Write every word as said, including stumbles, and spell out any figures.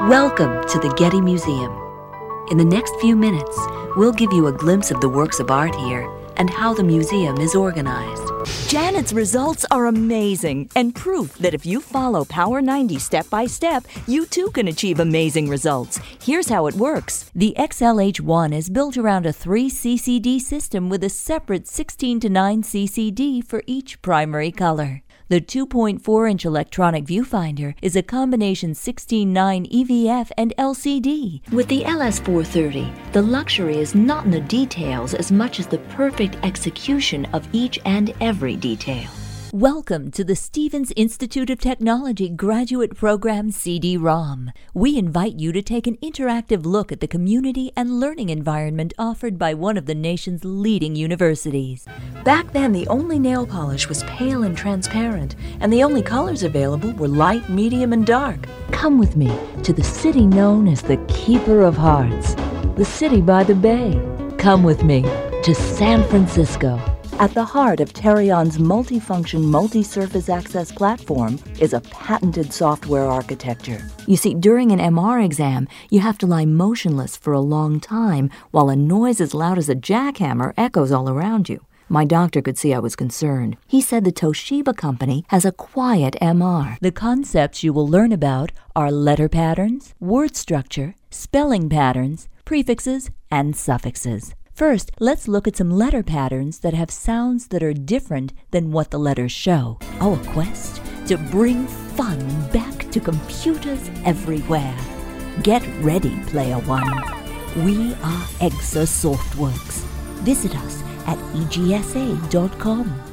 Welcome to the Getty Museum. In the next few minutes, we'll give you a glimpse of the works of art here and how the museum is organized. Janet's results are amazing and proof that if you follow Power ninety step by step, you too can achieve amazing results. Here's how it works. The X L H one is built around a three C C D system with a separate sixteen to nine C C D for each primary color. The two point four inch electronic viewfinder is a combination sixteen nine E V F and L C D. With the L S four thirty, the luxury is not in the details as much as the perfect execution of each and every detail. Welcome to the Stevens Institute of Technology Graduate Program C D ROM. We invite you to take an interactive look at the community and learning environment offered by one of the nation's leading universities. Back then, the only nail polish was pale and transparent, and the only colors available were light, medium, and dark. Come with me to the city known as the Keeper of Hearts, the city by the bay. Come with me to San Francisco. At the heart of Terion's multifunction, multi-surface access platform is a patented software architecture. You see, during an M R exam, you have to lie motionless for a long time while a noise as loud as a jackhammer echoes all around you. My doctor could see I was concerned. He said the Toshiba company has a quiet M R. The concepts you will learn about are letter patterns, word structure, spelling patterns, prefixes, and suffixes. First, let's look at some letter patterns that have sounds that are different than what the letters show. Oh, a quest to bring fun back to computers everywhere. Get ready, Player One. We are Exa Softworks. Visit us at E G S A dot com.